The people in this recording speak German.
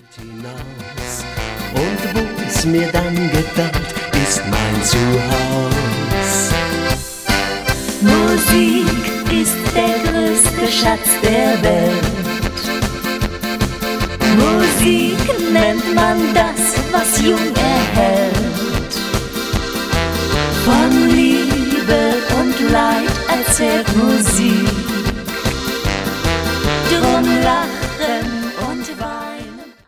hinaus. Und wo es mir dann gefällt, ist mein Zuhause. Musik ist der größte Schatz der Welt. Musik nennt man das, was jung erhält. Von Liebe und Leid erzählt